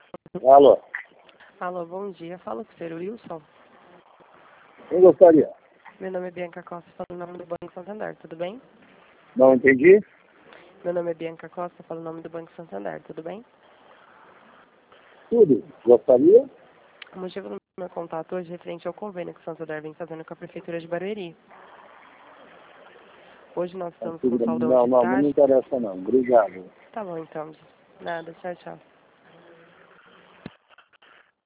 Alô, Alô, bom dia. Fala com o senhor Wilson. quem gostaria? Meu nome é Bianca Costa, falo em nome do Banco Santander, tudo bem? Não entendi? Meu nome é Bianca Costa, falo em nome do Banco Santander, tudo bem? Tudo. Gostaria? O motivo do meu contato hoje é referente ao convênio que o Santander vem fazendo com a Prefeitura de Barueri. Hoje nós estamos com Tudo bem. saldão Não de me taxa. interessa não. Obrigado. Tá bom então, nada, tchau, tchau.